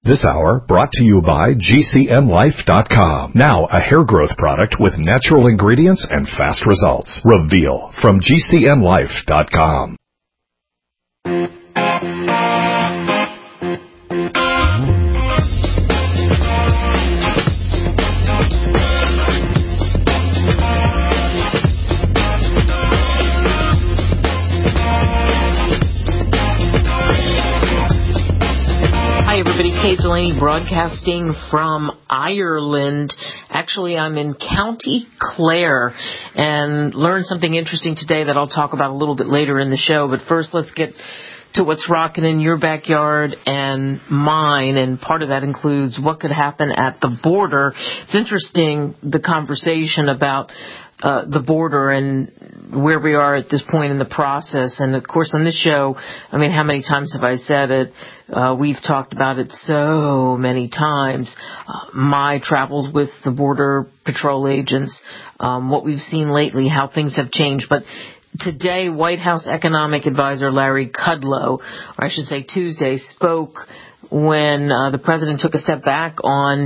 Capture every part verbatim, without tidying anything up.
This hour brought to you by G C N Life dot com. Now a hair growth product with natural ingredients and fast results. Reveal from G C N Life dot com. Hi everybody, Kate Delaney broadcasting from Ireland. Actually, I'm in County Clare and learned something interesting today that I'll talk about a little bit later in the show. But first, let's get to what's rocking in your backyard and mine, and part of that includes what could happen at the border. It's interesting, the conversation about Uh, the border and where we are at this point in the process. And, of course, on this show, I mean, how many times have I said it? Uh, we've talked about it so many times. Uh, my travels with the Border Patrol agents, um, what we've seen lately, how things have changed. But today, White House Economic Advisor Larry Kudlow, or I should say Tuesday, spoke when uh, the president took a step back on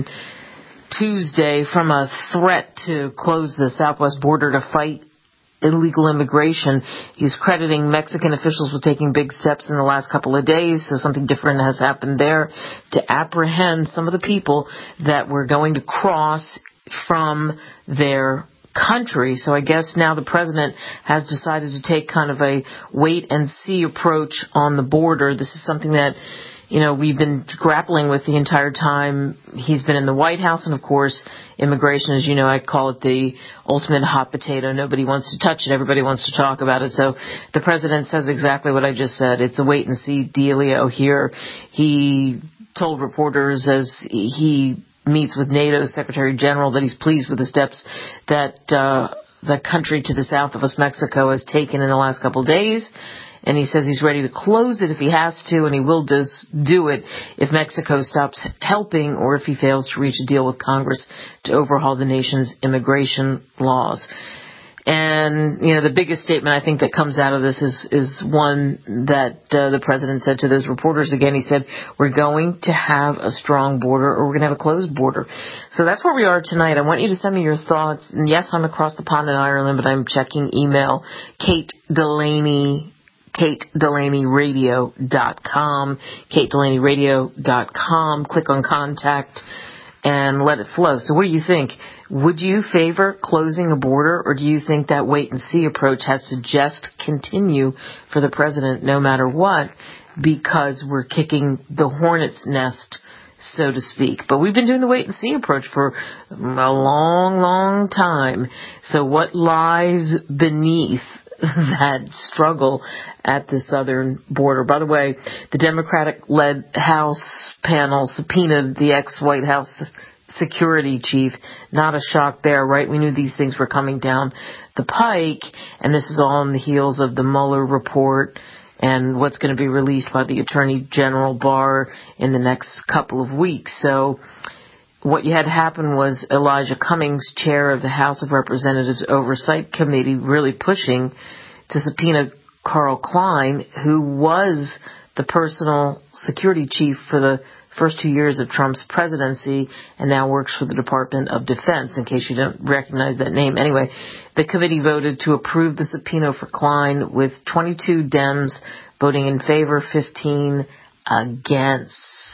Tuesday from a threat to close the southwest border to fight illegal immigration. He's crediting Mexican officials with taking big steps in the last couple of days, so something different has happened there, to apprehend some of the people that were going to cross from their country. So I guess now the president has decided to take kind of a wait-and-see approach on the border. This is something that You know, we've been grappling with the entire time he's been in the White House. And, of course, immigration, as you know, I call it the ultimate hot potato. Nobody wants to touch it. Everybody wants to talk about it. So the president says exactly what I just said. It's a wait-and-see dealio here. He told reporters as he meets with NATO's Secretary General that he's pleased with the steps that uh, the country to the south of us, Mexico, has taken in the last couple of days. And he says he's ready to close it if he has to, and he will just do it if Mexico stops helping or if he fails to reach a deal with Congress to overhaul the nation's immigration laws. And, you know, the biggest statement I think that comes out of this is, is one that uh, the president said to those reporters. Again, he said, we're going to have a strong border or we're going to have a closed border. So that's where we are tonight. I want you to send me your thoughts. And yes, I'm across the pond in Ireland, but I'm checking email. Kate Delaney. Kate Delaney Radio dot com, Kate Delaney Radio dot com. Click on contact and let it flow. So what do you think? Would you favor closing a border, or do you think that wait-and-see approach has to just continue for the president no matter what, because we're kicking the hornet's nest, so to speak? But we've been doing the wait-and-see approach for a long, long time. So what lies beneath that struggle at the southern border? By the way, the Democratic-led House panel subpoenaed the ex-White House security chief. Not a shock there, right? We knew these things were coming down the pike, and this is all on the heels of the Mueller report and what's going to be released by the Attorney General Barr in the next couple of weeks. So what you had happen was Elijah Cummings, chair of the House of Representatives Oversight Committee, really pushing to subpoena Carl Klein, who was the personal security chief for the first two years of Trump's presidency and now works for the Department of Defense, in case you don't recognize that name. Anyway, the committee voted to approve the subpoena for Klein with twenty-two Dems voting in favor, fifteen against.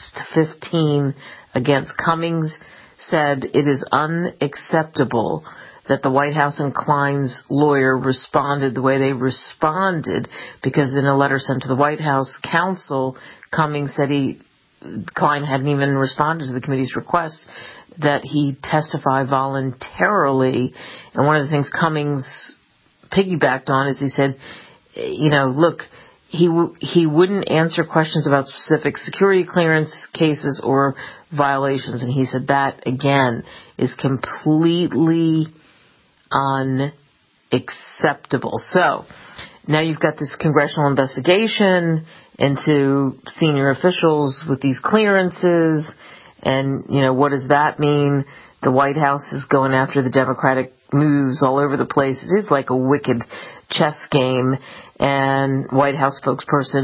fifteen against. Cummings said it is unacceptable that the White House and Klein's lawyer responded the way they responded, because in a letter sent to the White House counsel, Cummings said he Klein hadn't even responded to the committee's request that he testify voluntarily. And one of the things Cummings piggybacked on is he said, you know, look, He w- he wouldn't answer questions about specific security clearance cases or violations. And he said that, again, is completely unacceptable. So now you've got this congressional investigation into senior officials with these clearances. And, you know, what does that mean? The White House is going after the Democratic moves all over the place. It is like a wicked chess game. And White House spokesperson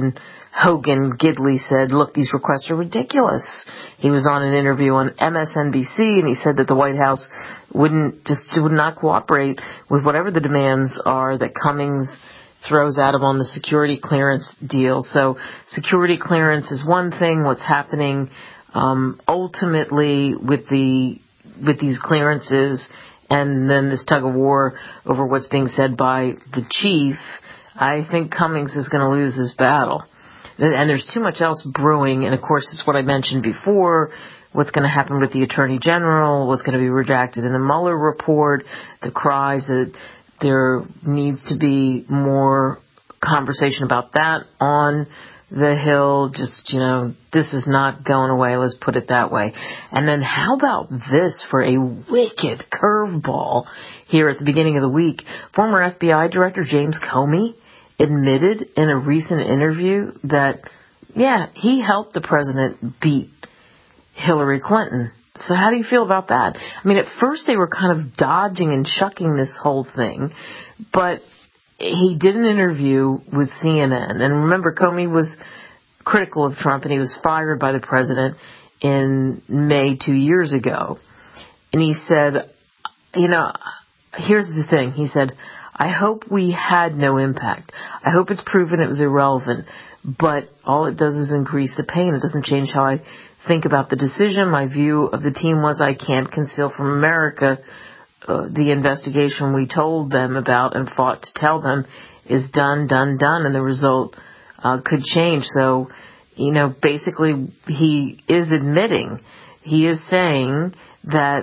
Hogan Gidley said, look, these requests are ridiculous. He was on an interview on M S N B C, and he said that the White House wouldn't just would not cooperate with whatever the demands are that Cummings throws at him on the security clearance deal. So security clearance is one thing. What's happening um, ultimately with the with these clearances, and then this tug of war over what's being said by the chief, I think Cummings is going to lose this battle. And there's too much else brewing, and of course it's what I mentioned before, what's going to happen with the Attorney General, what's going to be redacted in the Mueller report, the cries that there needs to be more conversation about that on the Hill. Just, you know, this is not going away, let's put it that way. And then how about this for a wicked curveball here at the beginning of the week? Former F B I Director James Comey admitted in a recent interview that, yeah, he helped the president beat Hillary Clinton. So how do you feel about that? I mean, at first they were kind of dodging and shucking this whole thing, but he did an interview with C N N. And remember, Comey was critical of Trump, and he was fired by the president in May two years ago. And he said, you know, here's the thing. He said, I hope we had no impact. I hope it's proven it was irrelevant, but all it does is increase the pain. It doesn't change how I think about the decision. My view of the team was I can't conceal from America uh, the investigation we told them about and fought to tell them is done, done, done, and the result uh, could change. So, you know, basically he is admitting, he is saying that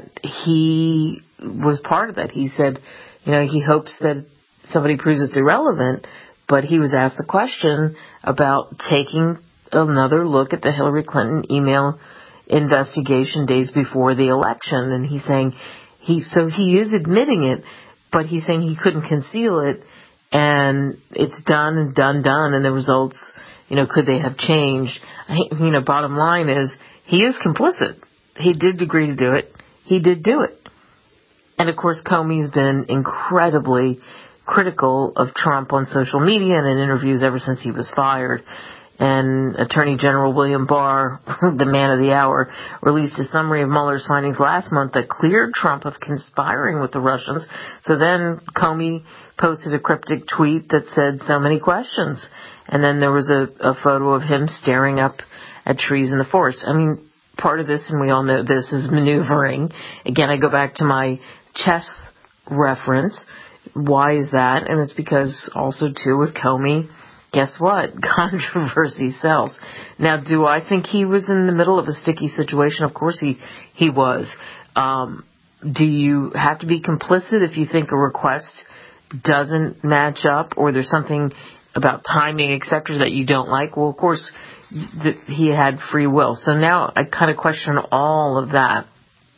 he was part of that. He said, you know, he hopes that somebody proves it's irrelevant, but he was asked the question about taking another look at the Hillary Clinton email investigation days before the election. And he's saying, he so he is admitting it, but he's saying he couldn't conceal it, and it's done and done, done, and the results, you know, could they have changed? You know, bottom line is, he is complicit. He did agree to do it. He did do it. And, of course, Comey's been incredibly critical of Trump on social media and in interviews ever since he was fired. And Attorney General William Barr, the man of the hour, released a summary of Mueller's findings last month that cleared Trump of conspiring with the Russians. So then Comey posted a cryptic tweet that said, so many questions. And then there was a, a photo of him staring up at trees in the forest. I mean, part of this, and we all know this, is maneuvering. Again, I go back to my chess reference. Why is that? And it's because also, too, with Comey, guess what? Controversy sells. Now, do I think he was in the middle of a sticky situation? Of course he, he was. Um, do you have to be complicit if you think a request doesn't match up, or there's something about timing, et cetera, that you don't like? Well, of course, th- he had free will. So now I kind of question all of that.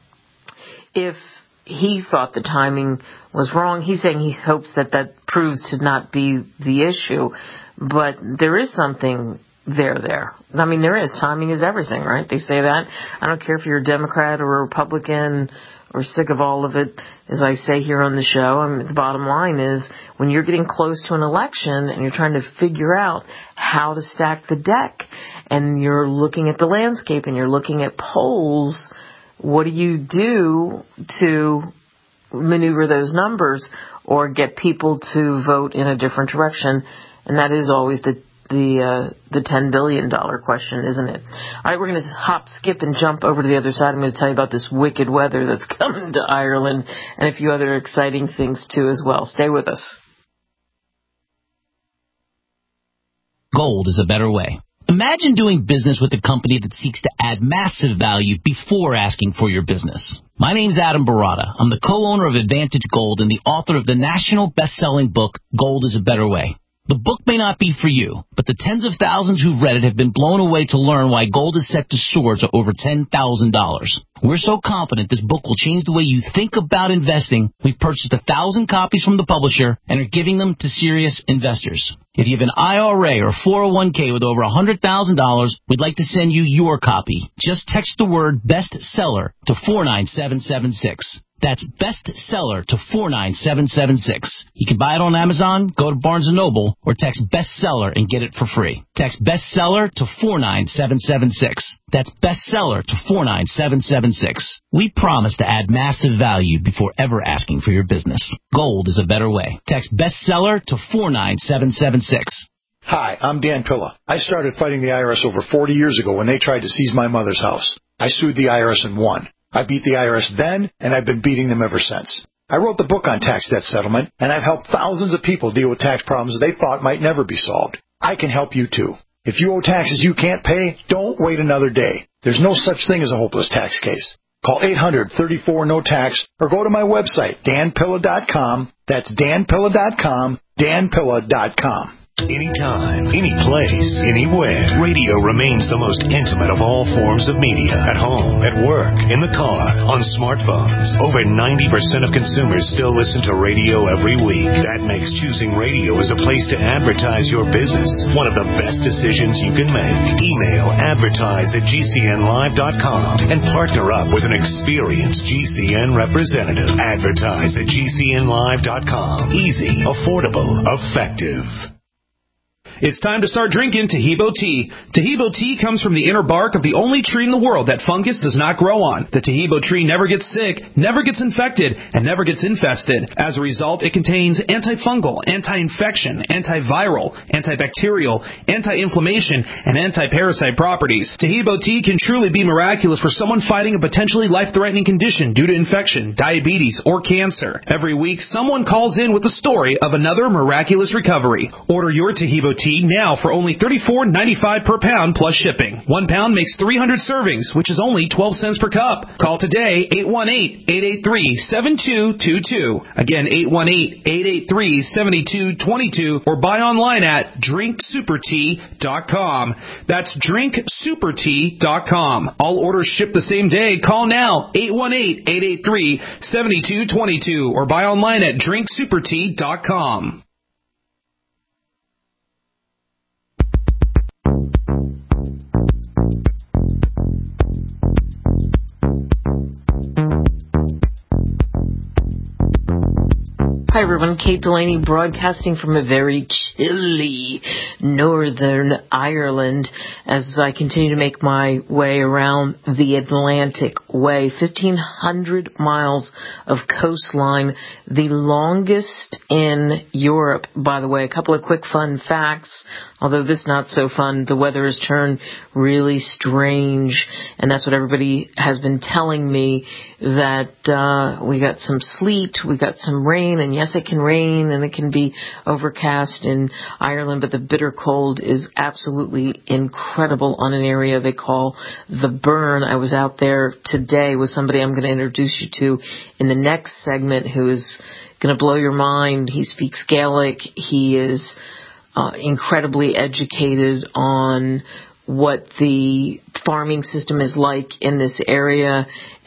If he thought the timing was wrong, he's saying he hopes that that proves to not be the issue. But there is something there there. I mean, there is. Timing is everything, right? They say that. I don't care if you're a Democrat or a Republican or sick of all of it, as I say here on the show. I mean, the bottom line is, when you're getting close to an election and you're trying to figure out how to stack the deck, and you're looking at the landscape and you're looking at polls, what do you do to maneuver those numbers or get people to vote in a different direction? And that is always the the uh, the ten billion dollars question, isn't it? All right, we're going to hop, skip, and jump over to the other side. I'm going to tell you about this wicked weather that's coming to Ireland and a few other exciting things, too, as well. Stay with us. Gold is a better way. Imagine doing business with a company that seeks to add massive value before asking for your business. My name's Adam Barata. I'm the co-owner of Advantage Gold and the author of the national best-selling book, Gold is a Better Way. The book may not be for you, but the tens of thousands who've read it have been blown away to learn why gold is set to soar to over ten thousand dollars. We're so confident this book will change the way you think about investing, we've purchased a thousand copies from the publisher and are giving them to serious investors. If you have an I R A or four oh one k with over one hundred thousand dollars, we'd like to send you your copy. Just text the word bestseller to four nine seven seven six. That's bestseller to four nine seven seven six. You can buy it on Amazon, go to Barnes and Noble, or text bestseller and get it for free. Text bestseller to four nine seven seven six. That's bestseller to four nine seven seven six. We promise to add massive value before ever asking for your business. Gold is a better way. Text bestseller to four nine seven seven six. Hi, I'm Dan Pilla. I started fighting the I R S over forty years ago when they tried to seize my mother's house. I sued the I R S and won. I beat the I R S then, and I've been beating them ever since. I wrote the book on tax debt settlement, and I've helped thousands of people deal with tax problems they thought might never be solved. I can help you too. If you owe taxes you can't pay, don't wait another day. There's no such thing as a hopeless tax case. Call eight hundred, thirty-four, no tax or go to my website, dan pilla dot com. That's dan pilla dot com, dan pilla dot com. Anytime, any place, anywhere. Radio remains the most intimate of all forms of media. At home, at work, in the car, on smartphones. Over ninety percent of consumers still listen to radio every week. That makes choosing radio as a place to advertise your business one of the best decisions you can make. Email advertise at g c n live dot com and partner up with an experienced G C N representative. Advertise at g c n live dot com. Easy, affordable, effective. It's time to start drinking Taheebo tea. Taheebo tea comes from the inner bark of the only tree in the world that fungus does not grow on. The Taheebo tree never gets sick, never gets infected, and never gets infested. As a result, it contains antifungal, anti-infection, antiviral, antibacterial, anti-inflammation, and anti-parasite properties. Taheebo tea can truly be miraculous for someone fighting a potentially life-threatening condition due to infection, diabetes, or cancer. Every week, someone calls in with the story of another miraculous recovery. Order your Taheebo tea now for only thirty-four ninety-five per pound plus shipping. One pound makes three hundred servings, which is only twelve cents per cup. Call today, eight one eight, eight eight three, seven two two two. Again, eight one eight, eight eight three, seven two two two, or buy online at drink super tea dot com. That's drink super tea dot com. All orders ship the same day. Call now, eight one eight, eight eight three, seven two two two, or buy online at drink super tea dot com. Hi everyone, Kate Delaney broadcasting from a very chilly Northern Ireland as I continue to make my way around the Atlantic Way. fifteen hundred miles of coastline, the longest in Europe, by the way. A couple of quick fun facts, although this not so fun. The weather has turned really strange, and that's what everybody has been telling me, that uh, we got some sleet, we got some rain, and yes, it can rain and it can be overcast in Ireland, but the bitter cold is absolutely incredible on an area they call the Burn. I was out there today with somebody I'm going to introduce you to in the next segment who is going to blow your mind. He speaks Gaelic. He is uh, incredibly educated on what the farming system is like in this area,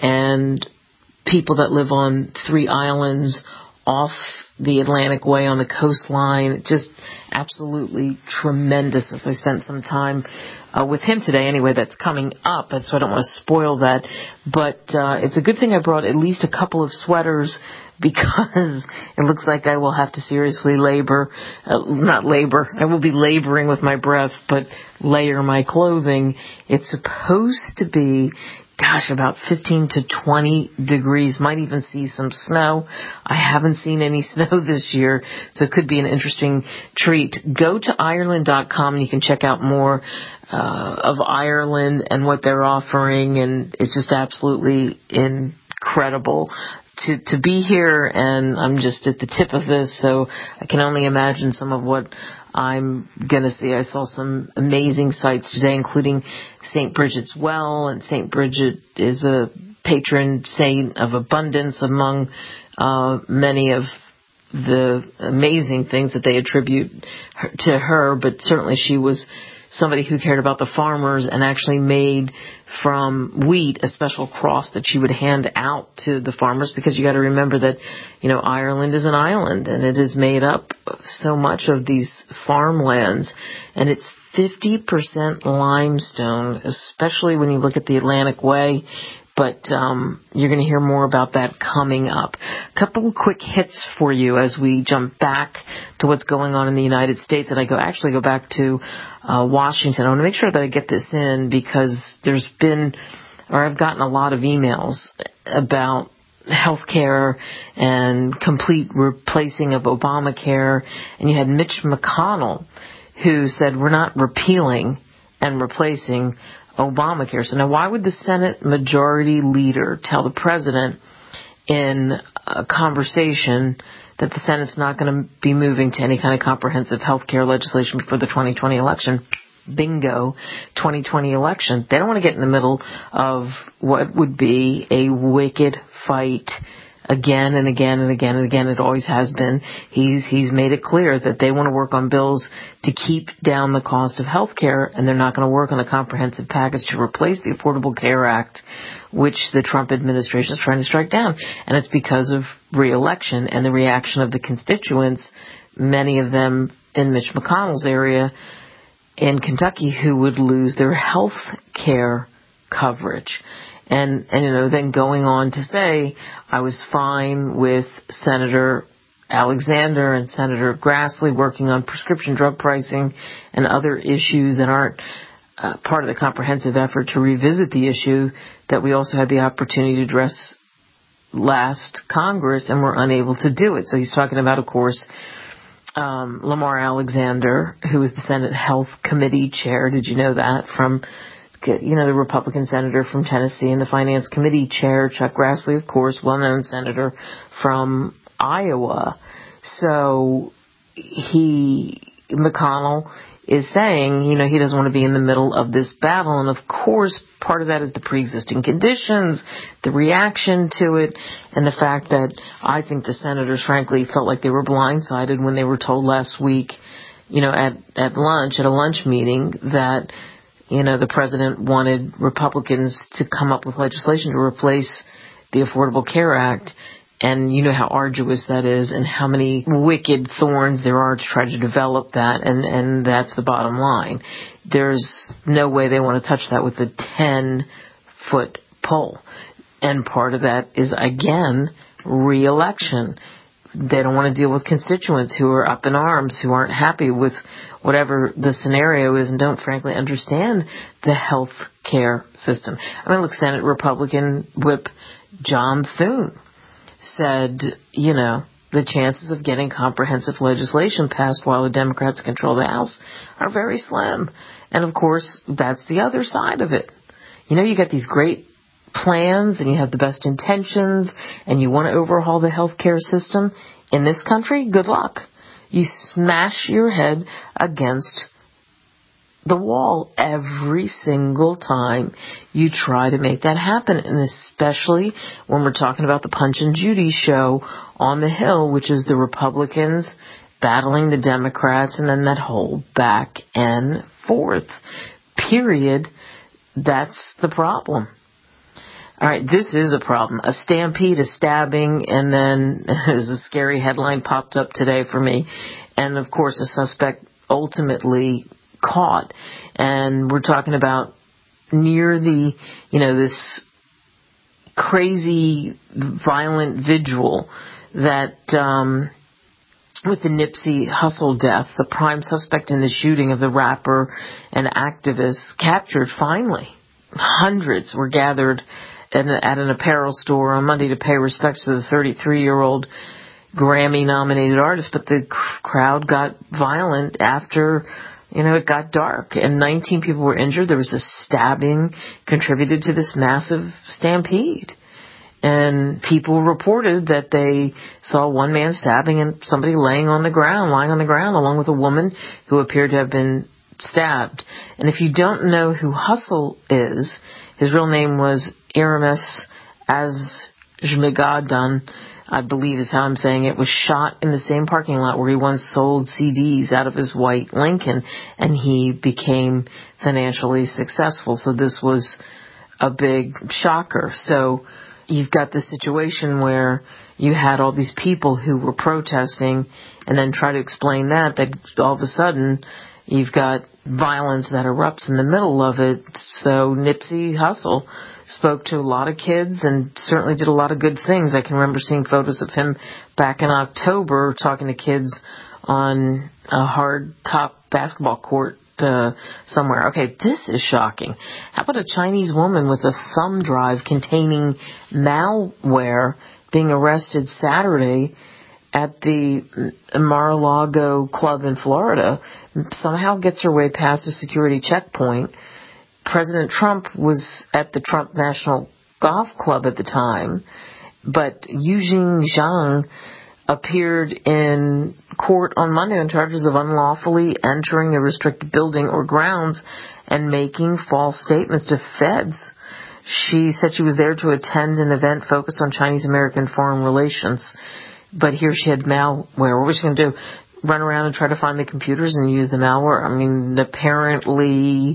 and people that live on three islands off the Atlantic Way on the coastline. Just absolutely tremendous. As I spent some time uh, with him today anyway, that's coming up, and so I don't want to spoil that. But uh, it's a good thing I brought at least a couple of sweaters, because it looks like I will have to seriously labor, uh, not labor, I will be laboring with my breath, but layer my clothing. It's supposed to be, gosh, about fifteen to twenty degrees, might even see some snow. I haven't seen any snow this year, so it could be an interesting treat. Go to Ireland dot com and you can check out more uh, of Ireland and what they're offering, and it's just absolutely incredible to to be here, and I'm just at the tip of this, so I can only imagine some of what I'm going to see. I saw some amazing sights today, including Saint Bridget's Well, and Saint Bridget is a patron saint of abundance among uh, many of the amazing things that they attribute her, to her, but certainly she was somebody who cared about the farmers and actually made from wheat a special cross that she would hand out to the farmers, because you got to remember that, you know, Ireland is an island and it is made up so much of these farmlands, and it's fifty percent limestone, especially when you look at the Atlantic Way But um, you're going to hear more about that coming up. A couple of quick hits for you as we jump back to what's going on in the United States. And I go actually go back to uh, Washington. I want to make sure that I get this in because there's been, or I've gotten a lot of emails about healthcare and complete replacing of Obamacare. And you had Mitch McConnell who said we're not repealing and replacing Obamacare. So now why would the Senate Majority Leader tell the President in a conversation that the Senate's not going to be moving to any kind of comprehensive health care legislation before the twenty twenty election? Bingo, twenty twenty election. They don't want to get in the middle of what would be a wicked fight again and again and again and again. It always has been. He's he's made it clear that they want to work on bills to keep down the cost of health care, and they're not going to work on a comprehensive package to replace the Affordable Care Act, which the Trump administration is trying to strike down. And it's because of re-election and the reaction of the constituents, many of them in Mitch McConnell's area in Kentucky, who would lose their health care coverage. And, and, you know, then going on to say, I was fine with Senator Alexander and Senator Grassley working on prescription drug pricing and other issues that aren't uh, part of the comprehensive effort to revisit the issue that we also had the opportunity to address last Congress and were unable to do it. So he's talking about, of course, um, Lamar Alexander, who is the Senate Health Committee chair. Did you know that? From you know, the Republican senator from Tennessee, and the Finance Committee chair, Chuck Grassley, of course, well-known senator from Iowa. So he, McConnell, is saying, you know, he doesn't want to be in the middle of this battle. And, of course, part of that is the pre-existing conditions, the reaction to it, and the fact that I think the senators, frankly, felt like they were blindsided when they were told last week, you know, at, at lunch, at a lunch meeting, that you know, the president wanted Republicans to come up with legislation to replace the Affordable Care Act. And you know how arduous that is and how many wicked thorns there are to try to develop that. And, and that's the bottom line. There's no way they want to touch that with a ten-foot pole. And part of that is, again, re-election. They don't want to deal with constituents who are up in arms, who aren't happy with whatever the scenario is and don't, frankly, understand the health care system. I mean, look, Senate Republican Whip John Thune said, you know, the chances of getting comprehensive legislation passed while the Democrats control the House are very slim. And, of course, that's the other side of it. You know, you got these great plans and you have the best intentions and you want to overhaul the healthcare system in this country, good luck. You smash your head against the wall every single time you try to make that happen, and especially when we're talking about the Punch and Judy show on the Hill, which is the Republicans battling the Democrats and then that whole back and forth period. That's the problem. All right, this is a problem. A stampede, a stabbing, and then as a scary headline popped up today for me. And, of course, a suspect ultimately caught. And we're talking about near the, you know, this crazy, violent vigil that um, with the Nipsey Hussle death, the prime suspect in the shooting of the rapper and activist captured finally. Hundreds were gathered at an apparel store on Monday to pay respects to the thirty-three-year-old Grammy-nominated artist, but the crowd got violent after, you know, it got dark, and nineteen people were injured. There was a stabbing contributed to this massive stampede. And people reported that they saw one man stabbing and somebody laying on the ground, lying on the ground, along with a woman who appeared to have been stabbed. And if you don't know who Hussle is, his real name was Aramis Azmagadan, I believe is how I'm saying it, was shot in the same parking lot where he once sold C Ds out of his white Lincoln, and he became financially successful. So this was a big shocker. So you've got this situation where you had all these people who were protesting and then try to explain that, that all of a sudden You've got violence that erupts in the middle of it. So Nipsey Hussle spoke to a lot of kids and certainly did a lot of good things. I can remember seeing photos of him back in October talking to kids on a hard top basketball court uh, somewhere. Okay, this is shocking. How about a Chinese woman with a thumb drive containing malware being arrested Saturday at the Mar-a-Lago club in Florida, somehow gets her way past a security checkpoint. President Trump was at the Trump National Golf Club at the time, but Yujing Zhang appeared in court on Monday on charges of unlawfully entering a restricted building or grounds and making false statements to feds. She said she was there to attend an event focused on Chinese-American foreign relations. But here she had malware. What was she going to do? Run around and try to find the computers and use the malware? I mean, apparently,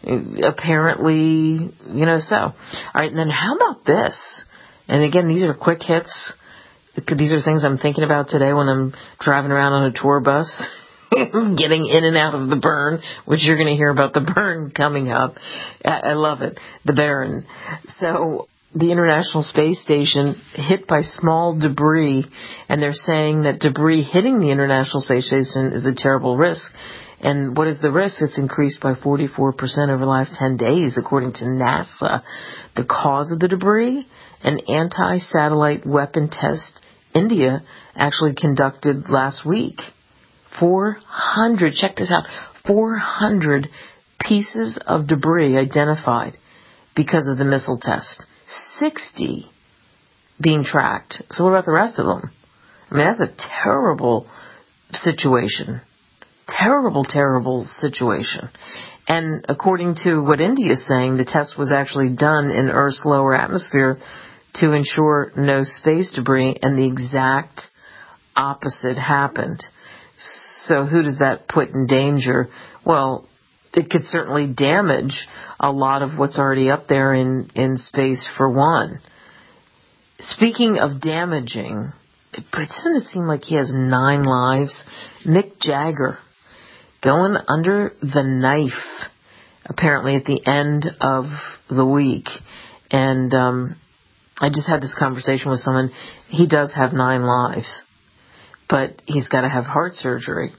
apparently, you know, so. All right, and then how about this? And again, these are quick hits. These are things I'm thinking about today when I'm driving around on a tour bus, getting in and out of the burn, which you're going to hear about the burn coming up. I love it, the burn. So the International Space Station hit by small debris, and they're saying that debris hitting the International Space Station is a terrible risk. And what is the risk? It's increased by forty-four percent over the last ten days, according to NASA. The cause of the debris? An anti-satellite weapon test India actually conducted last week. four hundred, check this out, four hundred pieces of debris identified because of the missile test. sixty being tracked. So what about the rest of them? I mean, that's a terrible situation. Terrible, terrible situation. And according to what India is saying, the test was actually done in Earth's lower atmosphere to ensure no space debris, and the exact opposite happened. So who does that put in danger? Well, it could certainly damage a lot of what's already up there in, in space, for one. Speaking of damaging, but doesn't it seem like he has nine lives? Mick Jagger going under the knife, apparently at the end of the week. And um, I just had this conversation with someone. He does have nine lives, but he's got to have heart surgery.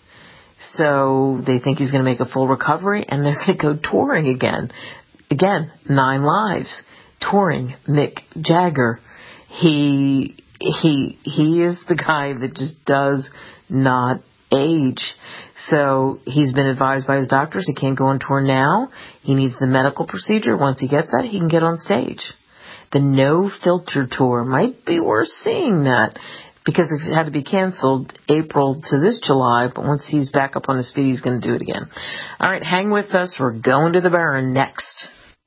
So they think he's going to make a full recovery, and they're going to go touring again. Again, nine lives. Touring Mick Jagger. He he he is the guy that just does not age. So he's been advised by his doctors he can't go on tour now. He needs the medical procedure. Once he gets that, he can get on stage. The No Filter Tour might be worth seeing that, because it had to be canceled April to this July, but once he's back up on his feet, he's going to do it again. All right, hang with us. We're going to the Baron next.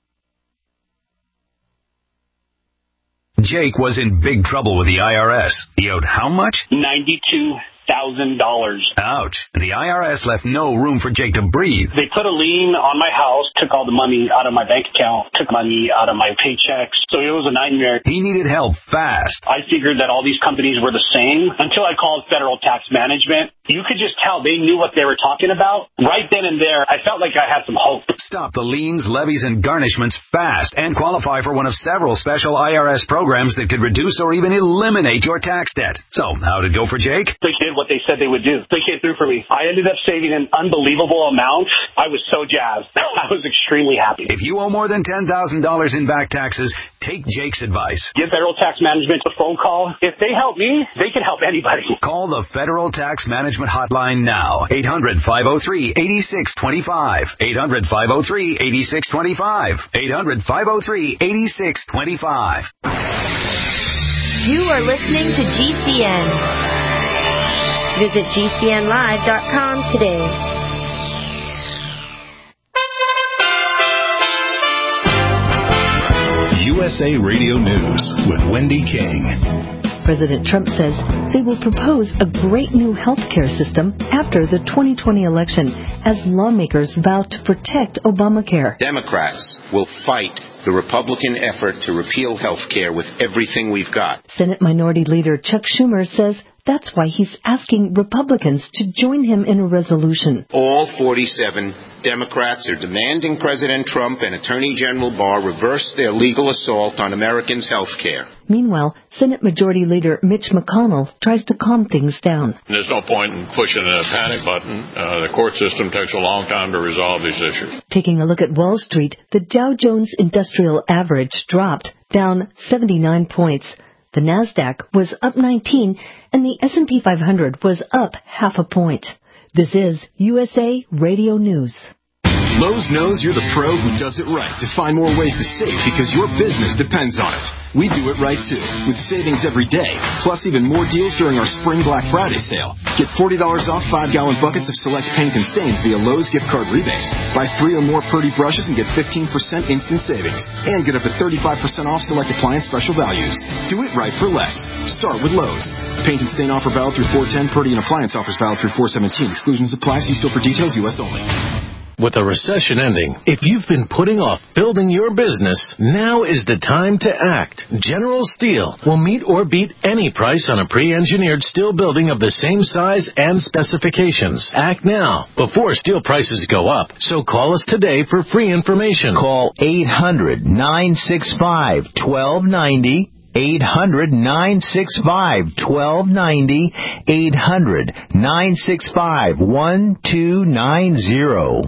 Jake was in big trouble with the I R S. He owed how much? ninety-two thousand dollars. Ouch. And the I R S left no room for Jake to breathe. They put a lien on my house, took all the money out of my bank account, took money out of my paychecks. So it was a nightmare. He needed help fast. I figured that all these companies were the same until I called Federal Tax Management. You could just tell they knew what they were talking about. Right then and there, I felt like I had some hope. Stop the liens, levies, and garnishments fast and qualify for one of several special I R S programs that could reduce or even eliminate your tax debt. So, how did it go for Jake? They did what they said they would do. They came through for me. I ended up saving an unbelievable amount. I was so jazzed. I was extremely happy. If you owe more than ten thousand dollars in back taxes, take Jake's advice. Give Federal Tax Management a phone call. If they help me, they can help anybody. Call the Federal Tax Management Hotline now. eight hundred, five oh three, eight six two five. eight hundred, five oh three, eight six two five. eight hundred, five oh three, eight six two five. You are listening to G C N. Visit G C N live dot com today. U S A Radio News with Wendy King. President Trump says they will propose a great new health care system after the twenty twenty election as lawmakers vow to protect Obamacare. Democrats will fight the Republican effort to repeal health care with everything we've got. Senate Minority Leader Chuck Schumer says That's why he's asking Republicans to join him in a resolution. All forty-seven Democrats are demanding President Trump and Attorney General Barr reverse their legal assault on Americans' health care. Meanwhile, Senate Majority Leader Mitch McConnell tries to calm things down. There's no point in pushing a panic button. Uh, the court system takes a long time to resolve these issues. Taking a look at Wall Street, the Dow Jones Industrial Average dropped, down seventy-nine points. The Nasdaq was up nineteen, and the S and P five hundred was up half a point. This is U S A Radio News. Lowe's knows you're the pro who does it right to find more ways to save because your business depends on it. We do it right, too, with savings every day, plus even more deals during our Spring Black Friday sale. Get forty dollars off five-gallon buckets of select paint and stains via Lowe's gift card rebate. Buy three or more Purdy brushes and get fifteen percent instant savings. And get up to thirty-five percent off select appliance special values. Do it right for less. Start with Lowe's. Paint and stain offer valid through four ten. Purdy and appliance offers valid through four seventeen. Exclusions apply. See store for details. U S only. With the recession ending, if you've been putting off building your business, now is the time to act. General Steel will meet or beat any price on a pre-engineered steel building of the same size and specifications. Act now, before steel prices go up. So call us today for free information. Call eight hundred, nine six five, one two nine zero. eight hundred, nine six five, one two nine zero. eight hundred, nine six five, one two nine zero.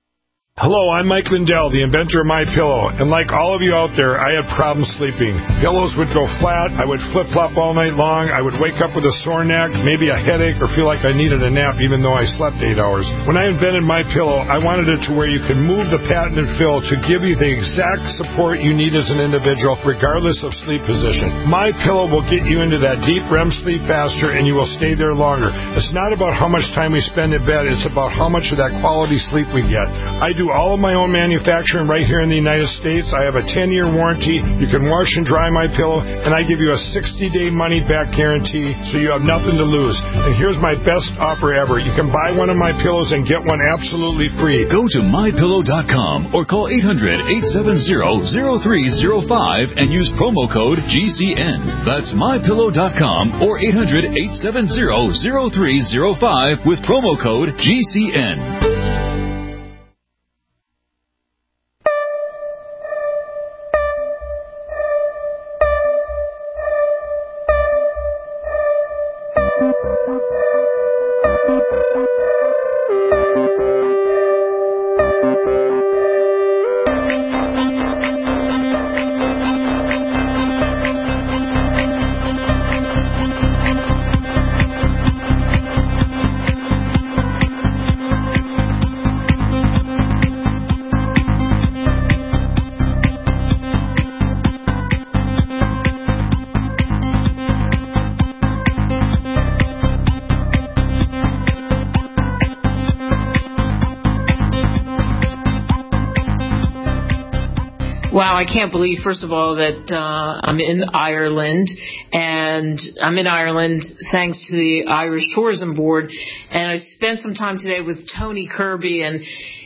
Hello, I'm Mike Lindell, the inventor of MyPillow, and like all of you out there, I had problems sleeping. Pillows would go flat, I would flip-flop all night long, I would wake up with a sore neck, maybe a headache, or feel like I needed a nap even though I slept eight hours. When I invented MyPillow, I wanted it to where you can move the patented fill to give you the exact support you need as an individual, regardless of sleep position. MyPillow will get you into that deep R E M sleep faster, and you will stay there longer. It's not about how much time we spend in bed, it's about how much of that quality sleep we get. I do all of my own manufacturing right here in the United States. I have a ten-year warranty. You can wash and dry my pillow, and I give you a sixty-day money-back guarantee, so you have nothing to lose. And here's my best offer ever. You can buy one of my pillows and get one absolutely free. Go to my pillow dot com or call eight hundred, eight seven zero, zero three zero five and use promo code G C N. That's my pillow dot com or eight hundred, eight seven zero, zero three zero five with promo code G C N. Wow, I can't believe, first of all, that uh, I'm in Ireland, and I'm in Ireland thanks to the Irish Tourism Board, and I spent some time today with Tony Kirby, and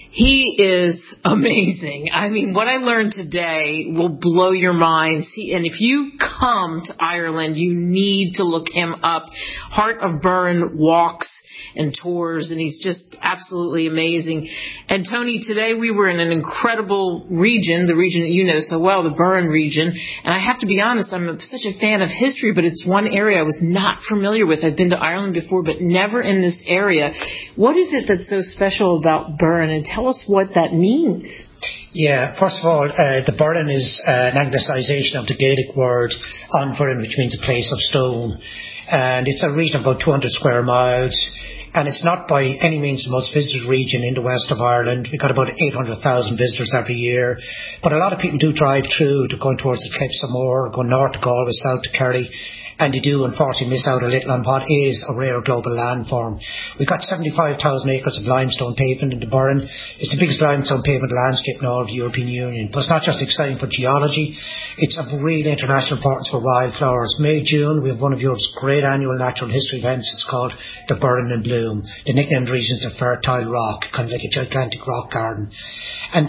he is amazing. I mean, what I learned today will blow your minds. He, and if you come to Ireland, you need to look him up. Heart of Burren walks and tours, and he's just absolutely amazing. And Tony, today we were in an incredible region, the region that you know so well, the Burren region. And I have to be honest, I'm such a fan of history, but it's one area I was not familiar with. I've been to Ireland before, but never in this area. What is it that's so special about Burren? And tell us what that means. Yeah, first of all, uh, the Burren is uh, an anglicisation of the Gaelic word an Burren, which means a place of stone. And it's a region of about two hundred square miles. And it's not by any means the most visited region in the west of Ireland. We've got about eight hundred thousand visitors every year. But a lot of people do drive through to going towards the Cliffs of Moher, go north to Galway, south to Kerry. And they do, unfortunately, miss out a little on what is a rare global landform. We've got seventy-five thousand acres of limestone pavement in the Burren. It's the biggest limestone pavement landscape in all of the European Union. But it's not just exciting for geology. It's of real international importance for wildflowers. May, June, we have one of Europe's great annual natural history events. It's called the Burren in Bloom. The nicknamed region is the Fertile Rock, kind of like a gigantic rock garden. And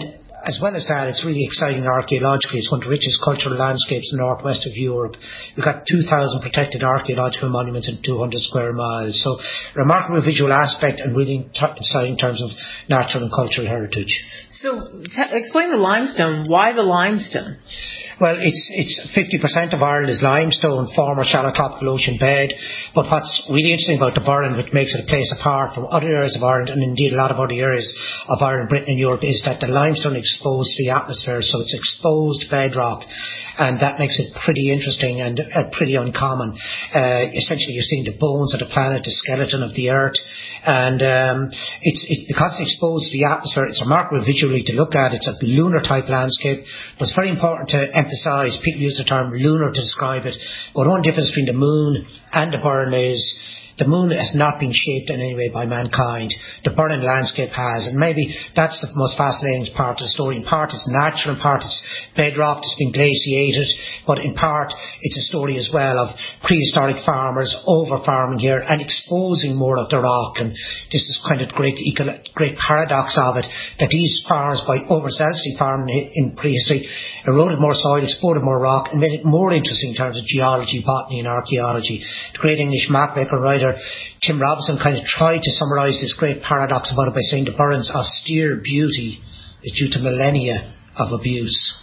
as well as that, it's really exciting archaeologically. It's one of the richest cultural landscapes in the northwest of Europe. We've got two thousand protected archaeological monuments in two hundred square miles. So, remarkable visual aspect and really exciting in terms of natural and cultural heritage. So, t- explain the limestone. Why the limestone? Well, it's it's fifty percent of Ireland is limestone, former shallow tropical ocean bed. But what's really interesting about the Burren, which makes it a place apart from other areas of Ireland, and indeed a lot of other areas of Ireland, Britain and Europe, is that the limestone exposed to the atmosphere, so it's exposed bedrock. And that makes it pretty interesting and uh, pretty uncommon. Uh, essentially, you're seeing the bones of the planet, the skeleton of the Earth, and um, it's it, because it's exposed to the atmosphere. It's remarkable visually to look at. It's a lunar type landscape, but it's very important to emphasise. People use the term lunar to describe it, but one difference between the moon and the Burren is the moon has not been shaped in any way by mankind. The Burren landscape has, and maybe that's the most fascinating part of the story. In part it's natural, in part it's bedrock, it's been glaciated, but in part it's a story as well of prehistoric farmers over-farming here and exposing more of the rock. And this is kind of great eco- great paradox of it, that these farmers, by overzealously farming in prehistory, eroded more soil, exported more rock, and made it more interesting in terms of geology, botany and archaeology. The great English mapmaker writer Tim Robinson kind of tried to summarise this great paradox about it by saying the Burren's austere beauty is due to millennia of abuse.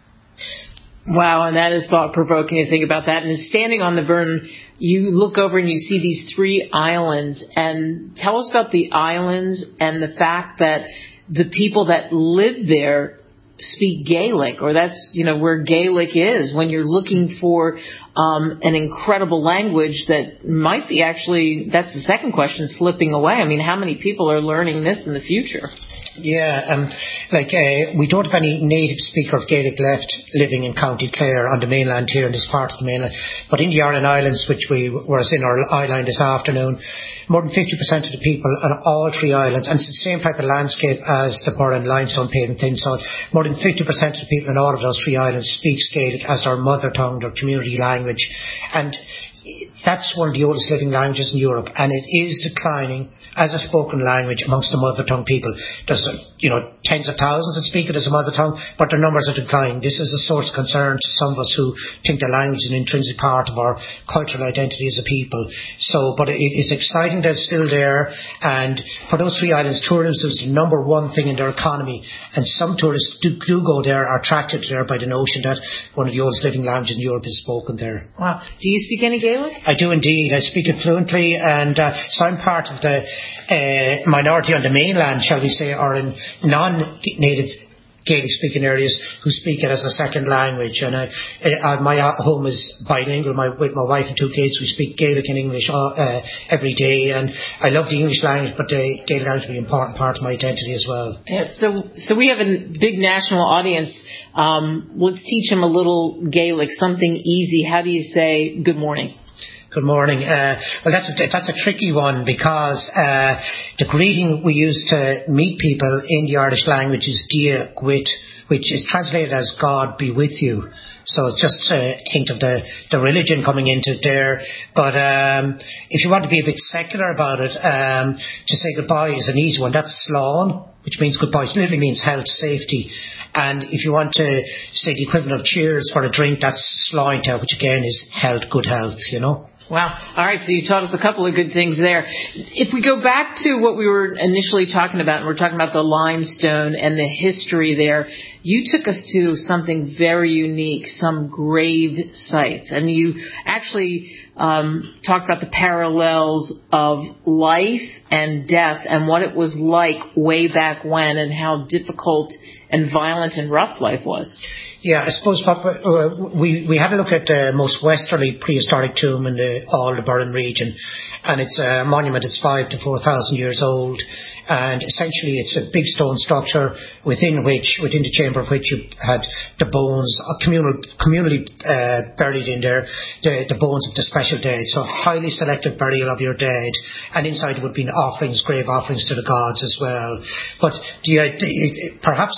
Wow, and that is thought-provoking to think about that. And standing on the Burren, you look over and you see these three islands. And tell us about the islands and the fact that the people that live there speak Gaelic, or that's, you know, where Gaelic is, when you're looking for um, an incredible language that might be actually, that's the second question, slipping away. I mean, how many people are learning this in the future? Yeah, um, like uh, we don't have any native speaker of Gaelic left living in County Clare on the mainland here in this part of the mainland. But in the Aran Islands, which we were in our island this afternoon, more than fifty percent of the people on all three islands, and it's the same type of landscape as the Burren limestone pavement thing, so more than fifty percent of the people in all of those three islands speaks Gaelic as their mother tongue, their community language. And that's one of the oldest living languages in Europe, and it is declining as a spoken language amongst the mother tongue people. There's, you know, tens of thousands that speak it as a mother tongue, but their numbers are declining. This is a source of concern to some of us who think the language is an intrinsic part of our cultural identity as a people. So, but it, it's exciting that it's still there, and for those three islands, tourism is the number one thing in their economy, and some tourists do, do go there, are attracted there by the notion that one of the oldest living languages in Europe is spoken there. Wow. Do you speak any Gaelic? I do indeed. I speak it fluently, and uh, so I'm part of the uh, minority on the mainland, shall we say, or in non-native Gaelic-speaking areas who speak it as a second language. And I, uh, my home is bilingual. My, with my wife and two kids, we speak Gaelic and English all, uh, every day. And I love the English language, but the Gaelic language will be an important part of my identity as well. Yeah, so, so we have a big national audience. Um, let's teach them a little Gaelic, something easy. How do you say good morning? Good morning. Uh, well, that's a, that's a tricky one, because uh, the greeting we use to meet people in the Irish language is Dia Gwit, which is translated as God be with you. So just uh, think of the, the religion coming into there. But um, if you want to be a bit secular about it, um, to say goodbye is an easy one. That's Slán, which means goodbye. It literally means health, safety. And if you want to say the equivalent of cheers for a drink, that's Sláinte, which again is health, good health, you know. Wow. All right. So you taught us a couple of good things there. If we go back to what we were initially talking about, and we're talking about the limestone and the history there, you took us to something very unique, some grave sites. And you actually um, talked about the parallels of life and death and what it was like way back when, and how difficult and violent and rough life was. Yeah, I suppose uh, we we had a look at the most westerly prehistoric tomb in the, all the Burren region, and it's a monument. It's five to four thousand years old, and essentially it's a big stone structure within which, within the chamber of which you had the bones, communal, communally uh, buried in there, the, the bones of the special dead. So highly selective burial of your dead, and inside would have been offerings, grave offerings to the gods as well. But the, it, it, perhaps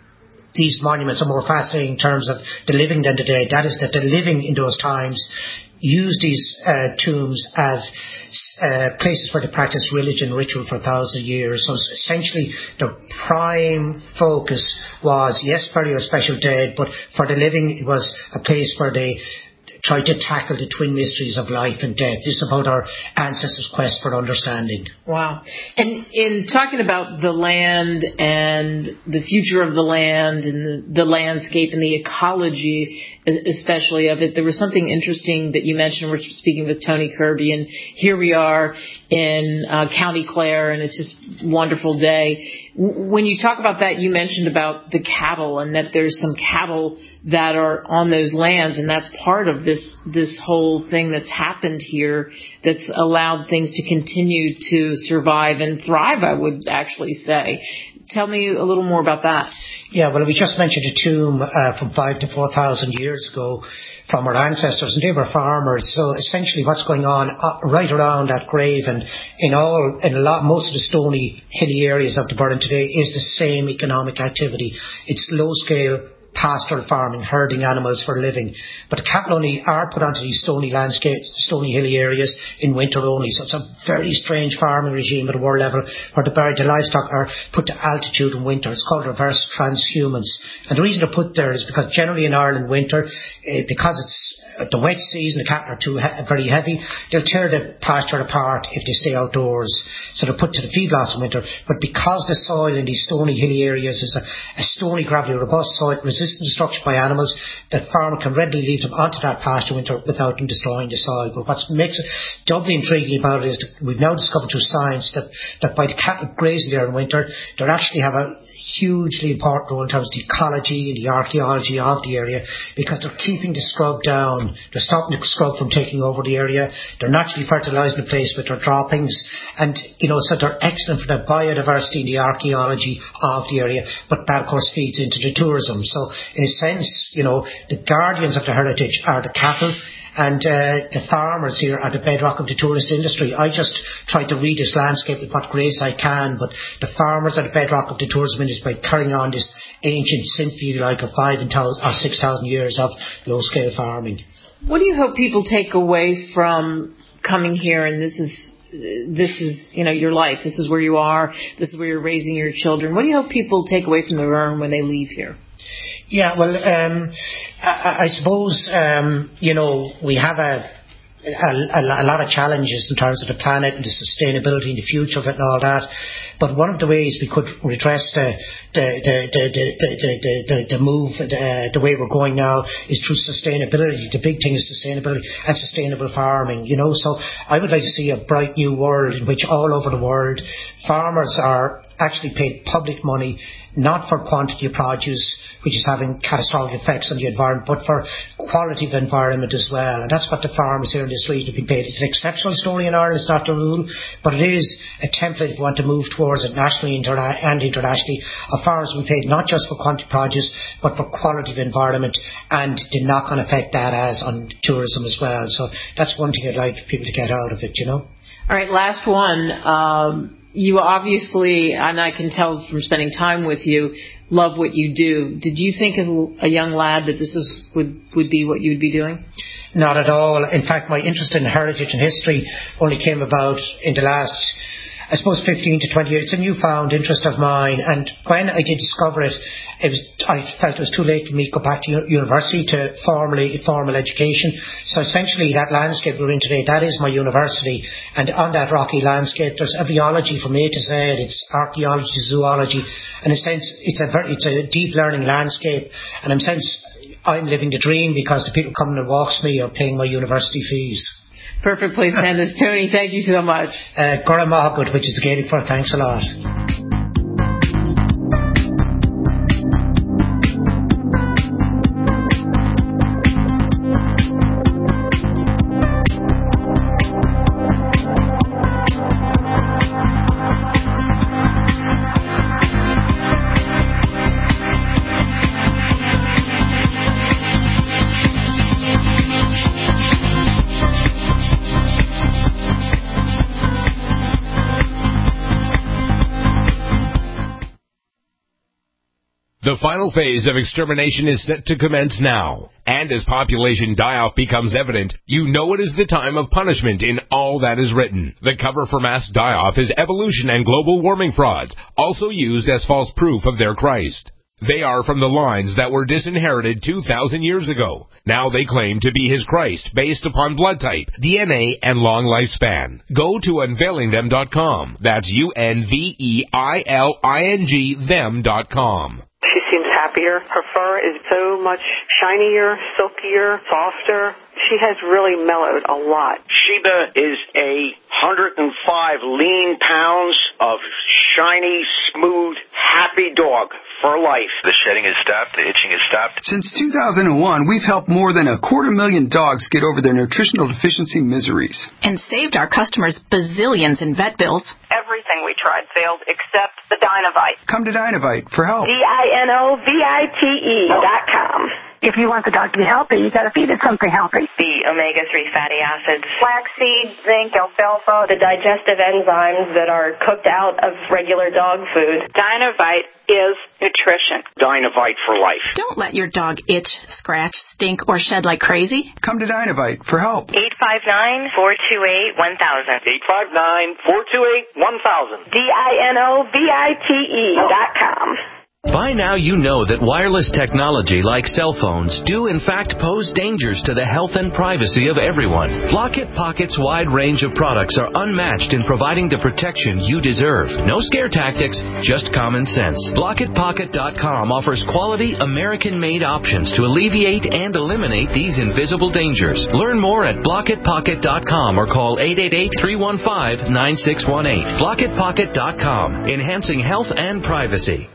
these monuments are more fascinating in terms of the living than the dead. That is, that the living in those times used these uh, tombs as uh, places where they practiced religion ritual for thousands of years. So essentially their prime focus was, yes, burial of special dead, but for the living it was a place where they tried to tackle the twin mysteries of life and death. This is about our ancestors' quest for understanding. Wow. And in talking about the land and the future of the land and the, the landscape and the ecology especially of it, there was something interesting that you mentioned. We're speaking with Tony Kirby, and here we are in uh, County Clare, and it's just a wonderful day. When you talk about that, you mentioned about the cattle and that there's some cattle that are on those lands, and that's part of this this whole thing that's happened here that's allowed things to continue to survive and thrive, I would actually say. Tell me a little more about that. Yeah, well, we just mentioned a tomb uh, from five to four thousand years ago from our ancestors, and they were farmers. So essentially what's going on uh, right around that grave and in all, in a lot, most of the stony, hilly areas of the Burren today is the same economic activity. It's low scale pastoral farming, herding animals for a living. But the cattle only are put onto these stony landscapes, stony hilly areas in winter only. So it's a very strange farming regime at a world level where the, the livestock are put to altitude in winter. It's called reverse transhumance. And the reason they're put there is because generally in Ireland winter, uh, because it's the wet season, the cattle are too he- very heavy, they'll tear the pasture apart if they stay outdoors. So they're put to the feedlots in winter. But because the soil in these stony hilly areas is a, a stony, gravelly, robust soil, resistant to destruction by animals, the farmer can readily leave them onto that pasture winter without them destroying the soil. But what makes it doubly intriguing about it is that we've now discovered through science that, that by the cattle grazing there in winter, they actually have a hugely important role in terms of the ecology and the archaeology of the area, because they're keeping the scrub down. They're stopping the scrub from taking over the area. They're naturally fertilising the place with their droppings, and you know, so they're excellent for the biodiversity and the archaeology of the area. But that, of course, feeds into the tourism. So, in a sense, you know, the guardians of the heritage are the cattle. And uh, the farmers here are the bedrock of the tourist industry. I just try to read this landscape with what grace I can, but the farmers are the bedrock of the tourism industry by carrying on this ancient symphony like of five or six thousand years of low-scale farming. What do you hope people take away from coming here? And this is this is you know your life. This is where you are. This is where you're raising your children. What do you hope people take away from the Burren when they leave here? Yeah, well, um, I, I suppose, um, you know, we have a, a, a lot of challenges in terms of the planet and the sustainability and the future of it and all that. But one of the ways we could redress the the the the the the, the, the move, the, the way we're going now, is through sustainability. The big thing is sustainability and sustainable farming. You know, so I would like to see a bright new world in which all over the world farmers are actually paid public money, not for quantity of produce, which is having catastrophic effects on the environment, but for quality of environment as well. And that's what the farmers here in this region have been paid. It's an exceptional story in Ireland, it's not the rule, but it is a template if we want to move towards it nationally interna- and internationally. Of farmers being paid not just for quantity of produce, but for quality of environment and the knock-on effect that has on tourism as well. So that's one thing I'd like people to get out of it, you know. All right, last one. Um, you obviously, and I can tell from spending time with you, love what you do. Did you think as a young lad that this is would, would be what you'd be doing? Not at all. In fact, my interest in heritage and history only came about in the last, I suppose, fifteen to twenty years. It's a newfound interest of mine, and when I did discover it, it was, I felt it was too late for me to go back to university to formally formal education. So essentially that landscape we're in today, that is my university, and on that rocky landscape there's eviology from A to Z. It's archaeology, zoology, and in a sense it's a very, it's a deep learning landscape, and in a sense I'm living the dream because the people coming to walks me are paying my university fees. Perfect place to end this. Tony, thank you so much. Uh, Gora Mahagud, which is Gaelic for thanks a lot. The final phase of extermination is set to commence now. And as population die-off becomes evident, you know it is the time of punishment in all that is written. The cover for mass die-off is evolution and global warming frauds, also used as false proof of their Christ. They are from the lines that were disinherited two thousand years ago. Now they claim to be his Christ based upon blood type, D N A, and long lifespan. Go to unveiling them dot com. That's U N V E I L I N G them dot com. She seems happier. Her fur is so much shinier, silkier, softer. She has really mellowed a lot. Sheba is a one hundred five lean pounds of shiny, smooth, happy dog for life. The shedding has stopped. The itching has stopped. Since two thousand one, we've helped more than a quarter million dogs get over their nutritional deficiency miseries. And saved our customers bazillions in vet bills. Everything we tried failed except the Dynovite. Come to Dynovite for help. D I N O V I T E dot com. If you want the dog to be healthy, you got to feed it something healthy. The omega three fatty acids, flaxseed, zinc, alfalfa, the digestive enzymes that are cooked out of regular dog food. Dynovite is nutrition. Dynovite for life. Don't let your dog itch, scratch, stink, or shed like crazy. Come to Dynovite for help. eight five nine, four two eight, one thousand. eight five nine, four two eight, one thousand. D I N O V I T E dot com. By now you know that wireless technology like cell phones do in fact pose dangers to the health and privacy of everyone. Blockit Pocket's wide range of products are unmatched in providing the protection you deserve. No scare tactics, just common sense. Blockit Pocket dot com offers quality American-made options to alleviate and eliminate these invisible dangers. Learn more at Blockit Pocket dot com or call eight eight eight, three one five, nine six one eight. Blockit Pocket dot com, enhancing health and privacy.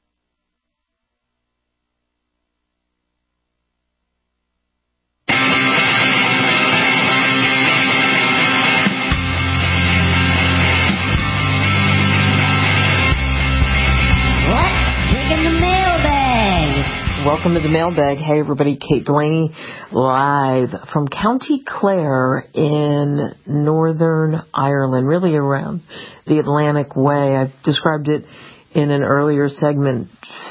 Welcome to the mailbag. Hey, everybody. Kate Delaney, live from County Clare in Northern Ireland, really around the Atlantic Way. I've described it in an earlier segment.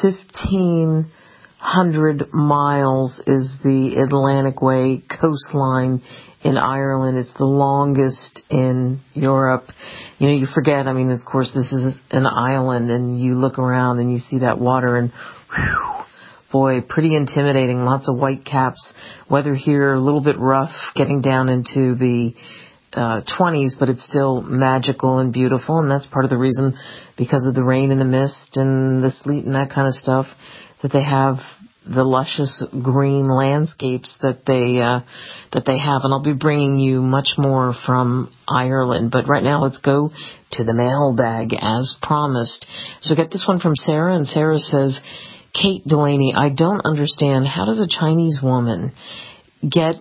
fifteen hundred miles is the Atlantic Way coastline in Ireland. It's the longest in Europe. You know, you forget, I mean, of course, this is an island, and you look around and you see that water, and whew, boy, pretty intimidating. Lots of white caps. Weather here a little bit rough, getting down into the uh, twenties, but it's still magical and beautiful, and that's part of the reason, because of the rain and the mist and the sleet and that kind of stuff, that they have the luscious green landscapes that they uh, that they have. And I'll be bringing you much more from Ireland. But right now, let's go to the mailbag as promised. So get this one from Sarah, and Sarah says, Kate Delaney, I don't understand, how does a Chinese woman get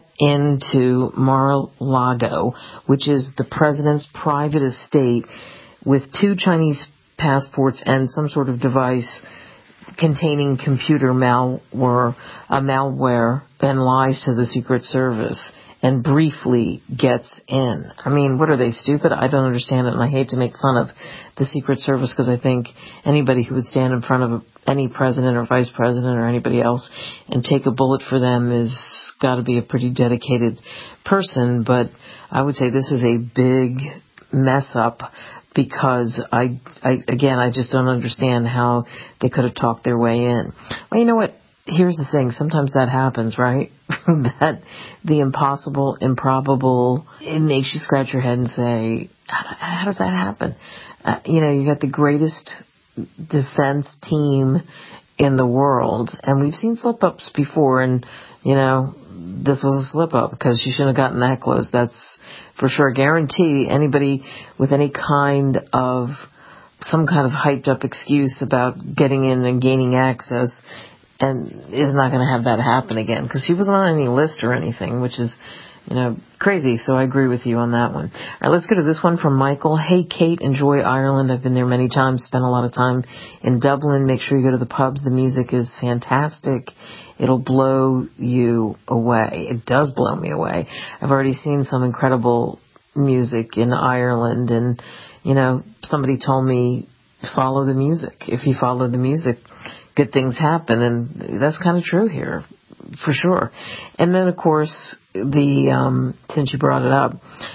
into Mar-a-Lago, which is the president's private estate, with two Chinese passports and some sort of device containing computer malware, uh, malware, and lies to the Secret Service, and briefly gets in? I mean, what are they, stupid? I don't understand it, and I hate to make fun of the Secret Service, because I think anybody who would stand in front of any president or vice president or anybody else and take a bullet for them is got to be a pretty dedicated person. But I would say this is a big mess up, because I, I again, I just don't understand how they could have talked their way in. Well, you know what? Here's the thing. Sometimes that happens, right? That the impossible, improbable, it makes you scratch your head and say, how, how does that happen? Uh, you know, you got the greatest defense team in the world, and we've seen slip-ups before, and, you know, this was a slip-up, because she shouldn't have gotten that close. That's for sure. Guarantee anybody with any kind of, some kind of hyped-up excuse about getting in and gaining access and is not going to have that happen again, because she wasn't on any list or anything, which is, you know, crazy. So I agree with you on that one. All right, let's go to this one from Michael. Hey, Kate, enjoy Ireland. I've been there many times, spent a lot of time in Dublin. Make sure you go to the pubs. The music is fantastic. It'll blow you away. It does blow me away. I've already seen some incredible music in Ireland, and, you know, somebody told me, follow the music. If you follow the music, good things happen, and that's kind of true here, for sure. And then, of course, the um, since you brought it up,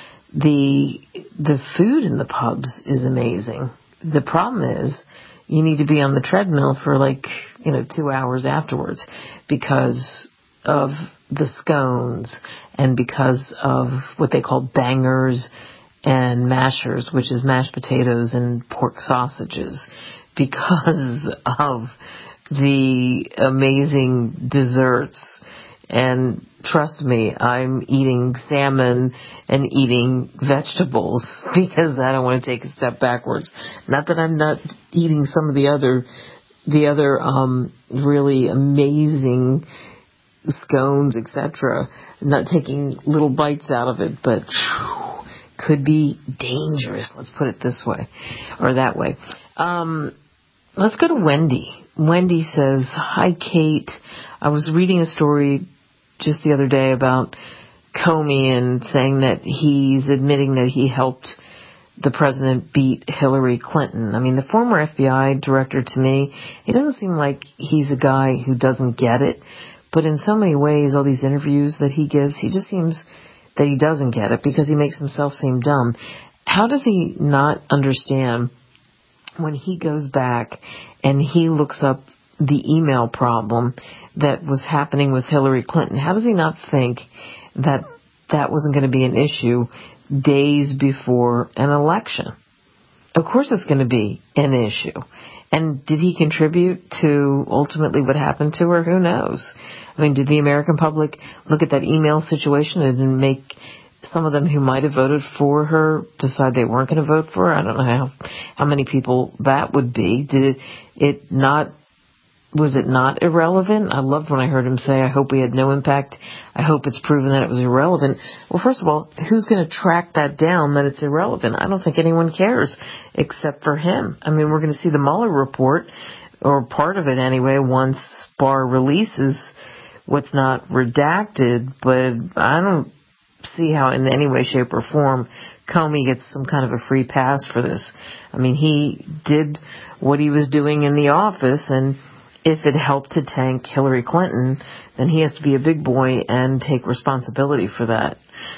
the the food in the pubs is amazing. The problem is you need to be on the treadmill for like, you know, two hours afterwards because of the scones and because of what they call bangers and mashers, which is mashed potatoes and pork sausages, because of the amazing desserts. And trust me, I'm eating salmon and eating vegetables because I don't want to take a step backwards. Not that I'm not eating some of the other, the other um, really amazing scones, et cetera. Not taking little bites out of it, but whew, could be dangerous. Let's put it this way or that way. Um, let's go to Wendy. Wendy says, "Hi, Kate. I was reading a story just the other day about Comey and saying that he's admitting that he helped the president beat Hillary Clinton. I mean, the former F B I director, to me, he doesn't seem like he's a guy who doesn't get it. But in so many ways, all these interviews that he gives, he just seems that he doesn't get it because he makes himself seem dumb. How does he not understand when he goes back and he looks up the email problem that was happening with Hillary Clinton? How does he not think that that wasn't going to be an issue days before an election? Of course it's going to be an issue. And did he contribute to ultimately what happened to her? Who knows? I mean, did the American public look at that email situation and make some of them who might have voted for her decide they weren't going to vote for her? I don't know how, how many people that would be. Did it, it not, was it not irrelevant? I loved when I heard him say, I hope we had no impact. I hope it's proven that it was irrelevant. Well, first of all, who's going to track that down that it's irrelevant? I don't think anyone cares except for him. I mean, we're going to see the Mueller report, or part of it anyway, once Barr releases what's not redacted, but I don't see how in any way, shape, or form Comey gets some kind of a free pass for this. I mean, he did what he was doing in the office, and if it helped to tank Hillary Clinton, then he has to be a big boy and take responsibility for that.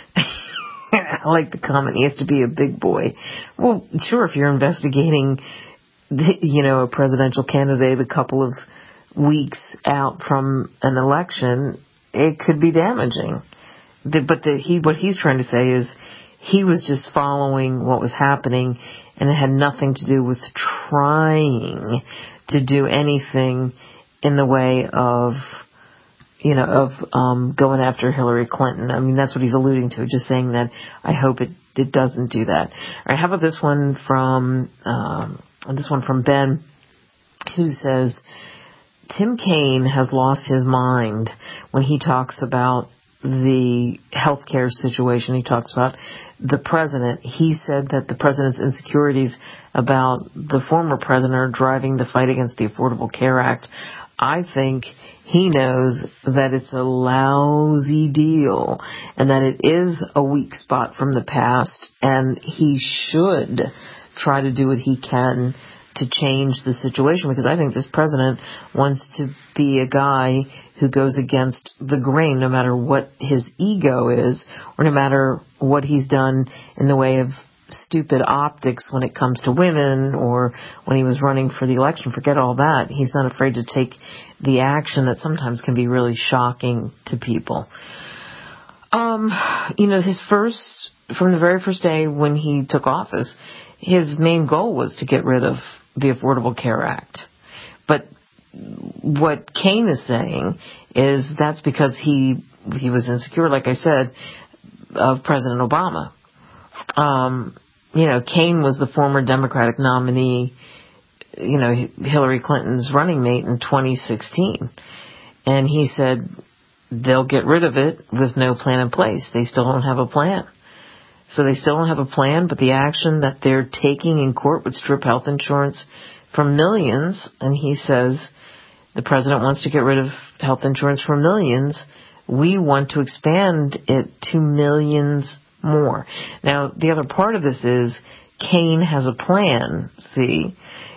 I like the comment, he has to be a big boy. Well, sure, if you're investigating, you know, a presidential candidate a couple of weeks out from an election, it could be damaging. The, but the, he, what he's trying to say is he was just following what was happening, and it had nothing to do with trying to do anything in the way of, you know, of um, going after Hillary Clinton. I mean, that's what he's alluding to, just saying that I hope it, it doesn't do that. All right, how about this one from um, this one from Ben, who says, Tim Kaine has lost his mind when he talks about the healthcare situation. He talks about the president. He said that the president's insecurities about the former president are driving the fight against the Affordable Care Act. I think he knows that it's a lousy deal and that it is a weak spot from the past, and he should try to do what he can to change the situation, because I think this president wants to be a guy who goes against the grain, no matter what his ego is, or no matter what he's done in the way of stupid optics when it comes to women, or when he was running for the election. Forget all that. He's not afraid to take the action that sometimes can be really shocking to people. Um, you know, his first, from the very first day when he took office, his main goal was to get rid of the Affordable Care Act. But what Kaine is saying is that's because he he was insecure, like I said, of President Obama. Um, you know, Kaine was the former Democratic nominee, you know, Hillary Clinton's running mate in twenty sixteen. And he said they'll get rid of it with no plan in place. They still don't have a plan. So they still don't have a plan, but the action that they're taking in court would strip health insurance from millions. And he says the president wants to get rid of health insurance for millions. We want to expand it to millions more. Now, the other part of this is Kaine has a plan, see,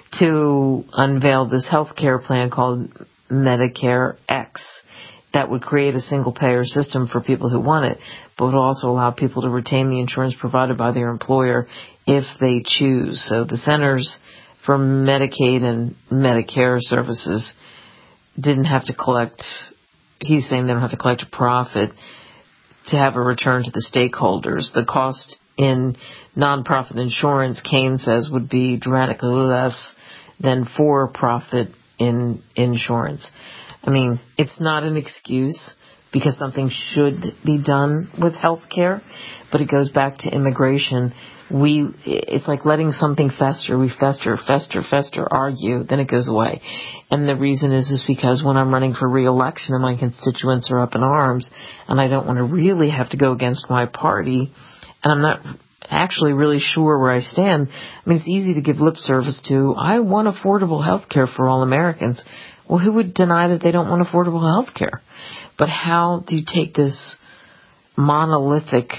to unveil this health care plan called Medicare X that would create a single-payer system for people who want it, but would also allow people to retain the insurance provided by their employer if they choose. So the Centers for Medicaid and Medicare Services didn't have to collect, he's saying they don't have to collect a profit to have a return to the stakeholders. The cost in nonprofit insurance, Kane says, would be dramatically less than for-profit in insurance. I mean, it's not an excuse because something should be done with health care, but it goes back to immigration. We, it's like letting something fester. We fester, fester, fester, argue, then it goes away. And the reason is, is because when I'm running for re-election and my constituents are up in arms and I don't want to really have to go against my party, and I'm not actually really sure where I stand. I mean, it's easy to give lip service to, I want affordable health care for all Americans. Well, who would deny that they don't want affordable health care? But how do you take this monolithic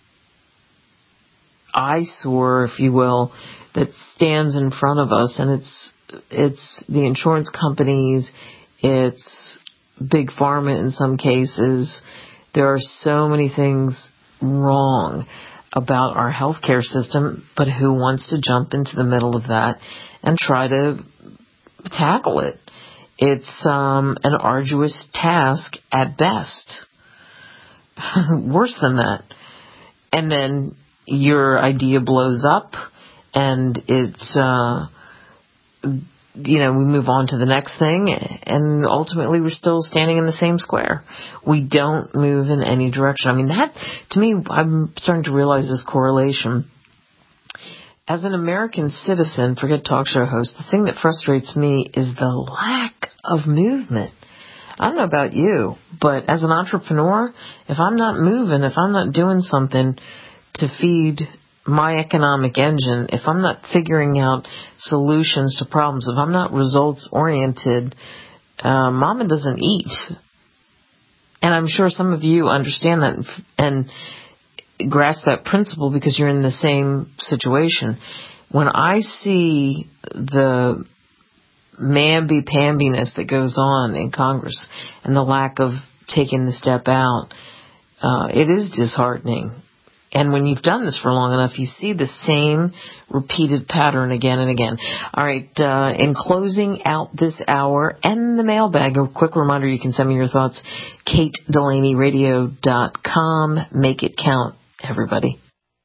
eyesore, if you will, that stands in front of us, and it's it's the insurance companies, it's big pharma in some cases. There are so many things wrong about our healthcare system, but who wants to jump into the middle of that and try to tackle it? It's um, an arduous task at best. Worse than that. And then your idea blows up, and it's, uh, you know, we move on to the next thing, and ultimately we're still standing in the same square. We don't move in any direction. I mean, that, to me, I'm starting to realize this correlation. As an American citizen, forget talk show host, the thing that frustrates me is the lack of movement. I don't know about you, but as an entrepreneur, if I'm not moving, if I'm not doing something to feed my economic engine, if I'm not figuring out solutions to problems, if I'm not results oriented, uh, mama doesn't eat. And I'm sure some of you understand that and grasp that principle because you're in the same situation. When I see the mamby-pambiness that goes on in Congress and the lack of taking the step out, uh, it is disheartening. And when you've done this for long enough, you see the same repeated pattern again and again. All right, uh, in closing out this hour and the mailbag, a quick reminder, you can send me your thoughts, Kate Delaney Radio dot com. Make it count, everybody.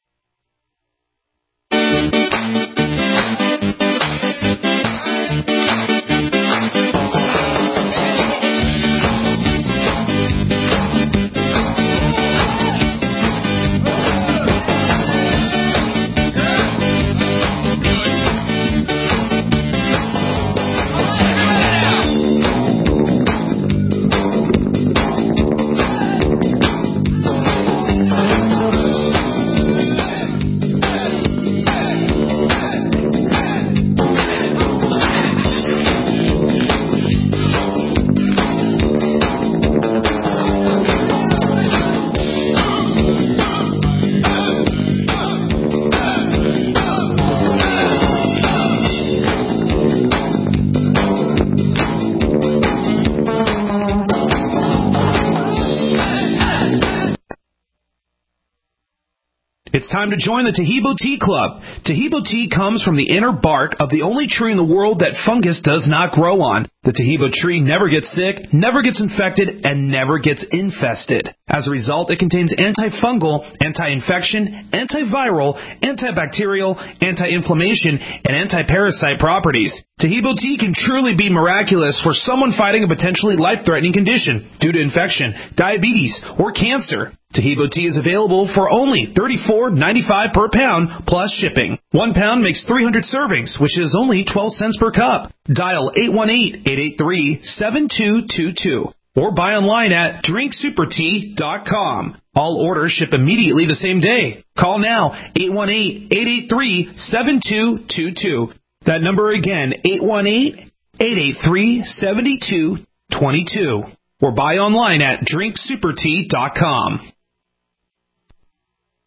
It's time to join the Taheebo Tea Club. Taheebo tea comes from the inner bark of the only tree in the world that fungus does not grow on. The Taheebo tree never gets sick, never gets infected, and never gets infested. As a result, it contains antifungal, anti-infection, antiviral, antibacterial, anti-inflammation, and anti-parasite properties. Taheebo tea can truly be miraculous for someone fighting a potentially life-threatening condition due to infection, diabetes, or cancer. Taheebo tea is available for only thirty-four ninety-five per pound plus shipping. One pound makes three hundred servings, which is only twelve cents per cup. Dial eight one eight, eight eight three, seven two two two or buy online at drink super tea dot com. All orders ship immediately the same day. Call now, eight one eight, eight eight three, seven two two two. That number again, eight one eight, eight eight three, seven two two two or buy online at drink super tea dot com.